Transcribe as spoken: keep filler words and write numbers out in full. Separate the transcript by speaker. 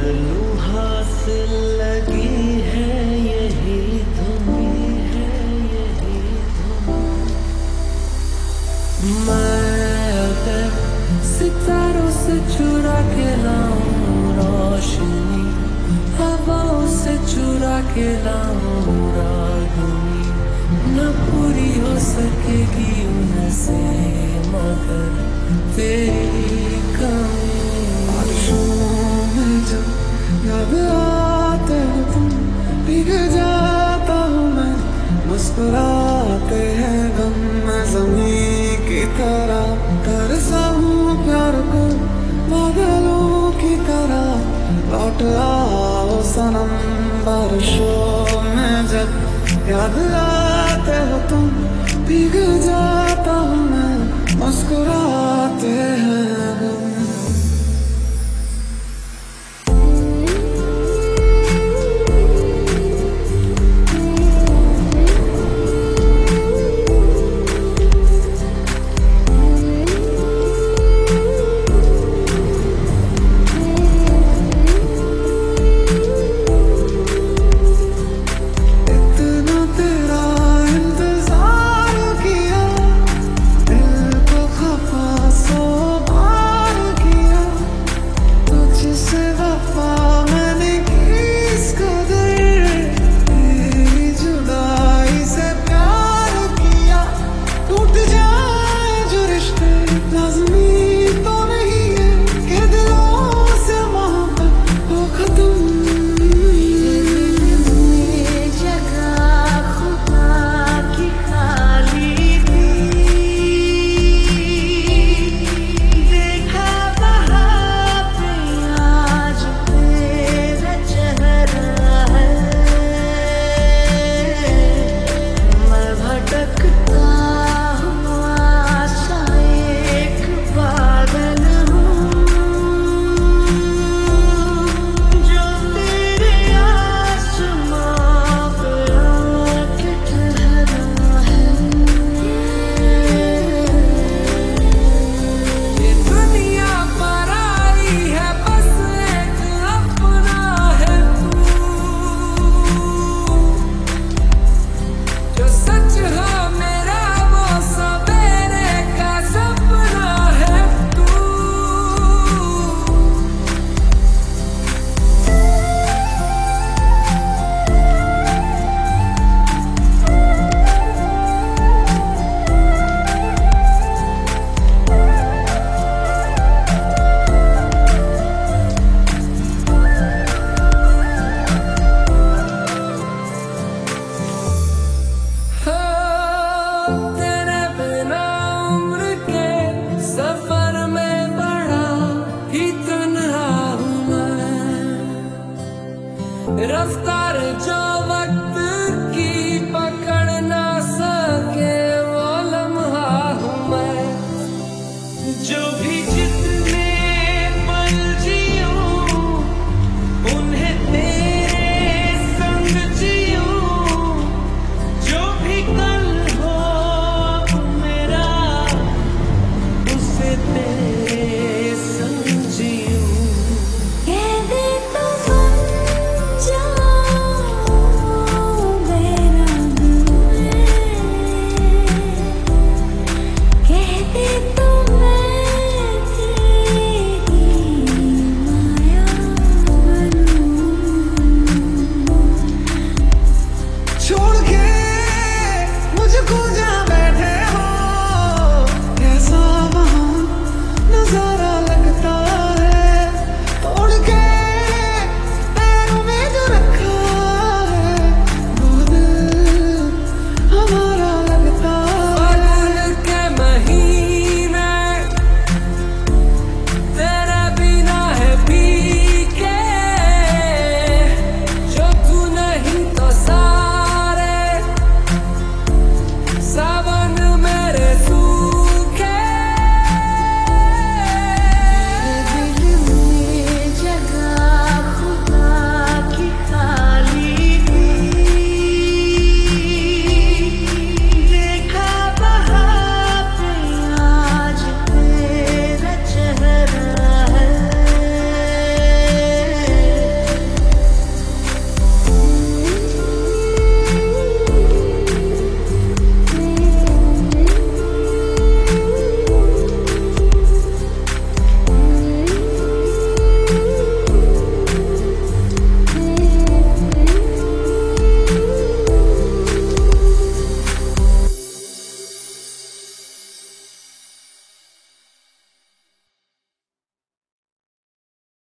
Speaker 1: लूं हासिल लगी है यही धुनी है यही धुनी। मैं अगर सितारों से चुरा के लाऊं रोशनी, हवाओं से चुरा के लाऊं रागनी, न पूरी हो सकेगी उनसे मगर तेरी कमी।
Speaker 2: याद आते हो तुम, भीग जाता हूँ मैं, मुस्कुराते हैं गम मैं ज़मीं की तरह, तरसा हूँ प्यार को बादलों की तरह। लौट आओ सनम बारिशों में जब याद आते हो तुम, भीग जाता हूँ मैं, मुस्कुराते हैं गम।
Speaker 1: रफ्तार जो वक्त